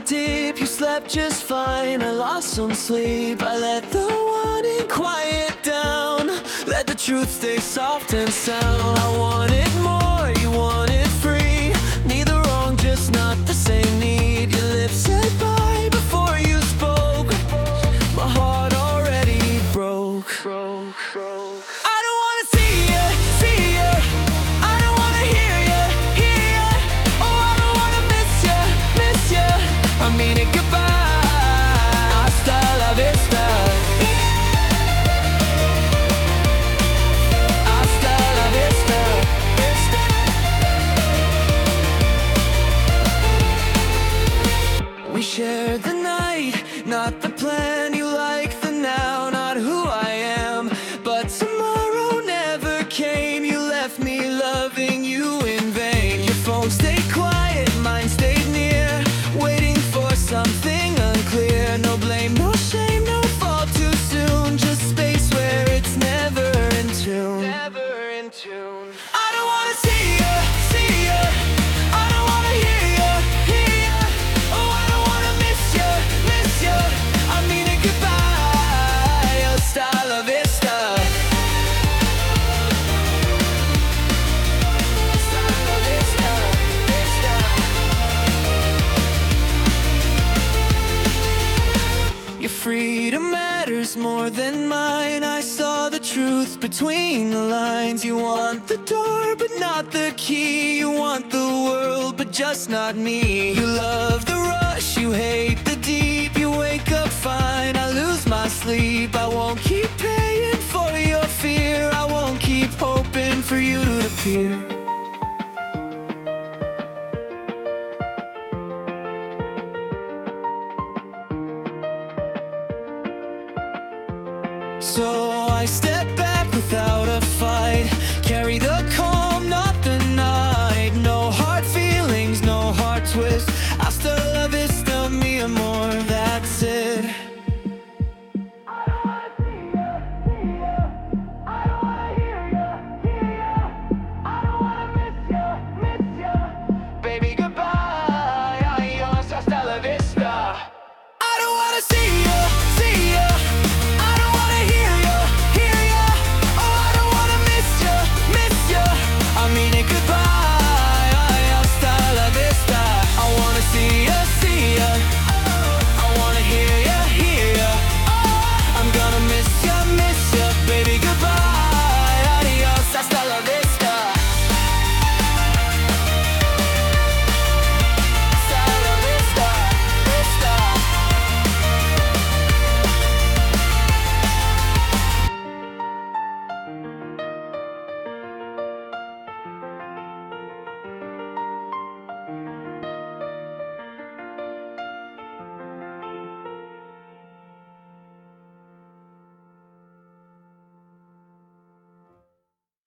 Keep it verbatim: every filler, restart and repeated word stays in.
deep, you slept just fine. I lost some sleep, I let the wanting quiet down. Let the truth stay soft and sound. I wanted more, you wanted free. Neither wrong, just not the same need. Your lips said bye before you spoke. My heart already broke, broke, broke. I don't wanna see you, see you. I don't wanna hear you, hear you. Oh, I don't wanna miss you, miss you. I mean it goodbye. Hasta la vista. Hasta la vista, vista. We shared the night, not the plan. You like the now, not who I am. But tomorrow never came. You left me loving you in vain. Your phone stayed quiet, mine stayed near, waiting for something unclear. No blame, no shame, no fall too soon. Just space where it's never in tune. Never in tune. I don't wanna see you, see you. I don't wanna hear you, hear you. Oh, I don't wanna miss you, miss you. I mean it goodbye. Hasta la vista. Hasta la vista, vista. Your freedom matters more than mine. I saw the truth between the lines. You want the door, but not the key. You want the world, but just not me. You love the rush, you hate the deep. You wake up fine, I lose my sleep. I won't keep paying for your fear. I won't keep hoping for you to appear. So I step back without